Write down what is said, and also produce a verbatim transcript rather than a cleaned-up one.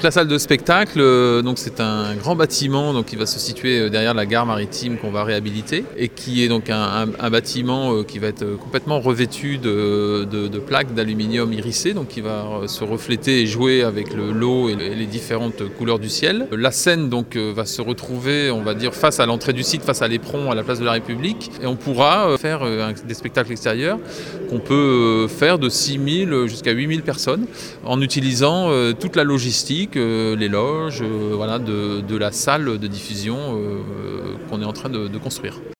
la salle de spectacle, euh, donc c'est un grand bâtiment donc, qui va se situer derrière la gare maritime qu'on va réhabiliter et qui est donc un, un, un bâtiment euh, qui va être complètement revêtu de, de, de plaques d'aluminium irisées, donc qui va se refléter et jouer avec le, l'eau et les différentes couleurs du ciel. La scène donc va se retrouver, on va dire, face à l'entrée du site, face à l'éperon, à la place de la République, et on pourra faire un, des spectacles extérieurs qu'on peut faire de six mille jusqu'à huit mille personnes en utilisant euh, toute la logistique, euh, les loges, euh, voilà, de, de la salle de diffusion euh, qu'on est en train de, de construire.